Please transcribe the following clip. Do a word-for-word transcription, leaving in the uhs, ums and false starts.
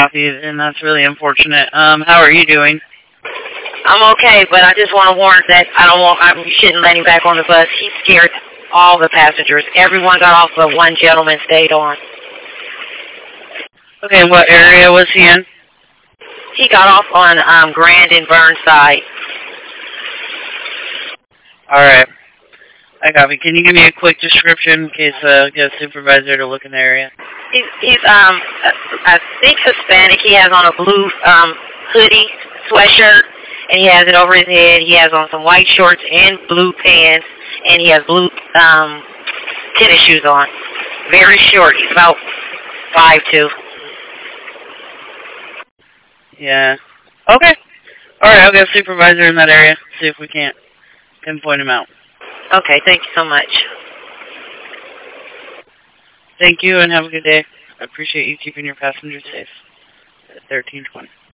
copy, and that's really unfortunate. Um, how are you doing? I'm okay, but I just want to warn that I don't want. I we shouldn't let him back on the bus. He scared all the passengers. Everyone got off, but one gentleman stayed on. Okay, what area was he in? He got off on um, Grand and Burnside. All right. I copy. Can you give me a quick description in case uh, get a supervisor to look in the area? He's, he's um, I think Hispanic. He has on a blue um, hoodie, sweatshirt, and he has it over his head. He has on some white shorts and blue pants, and he has blue um, tennis shoes on. Very short. He's about five two. Yeah. Okay. All right, I'll get a supervisor in that area. See if we can't pinpoint him out. Okay, thank you so much. Thank you, and have a good day. I appreciate you keeping your passengers safe at thirteen twenty.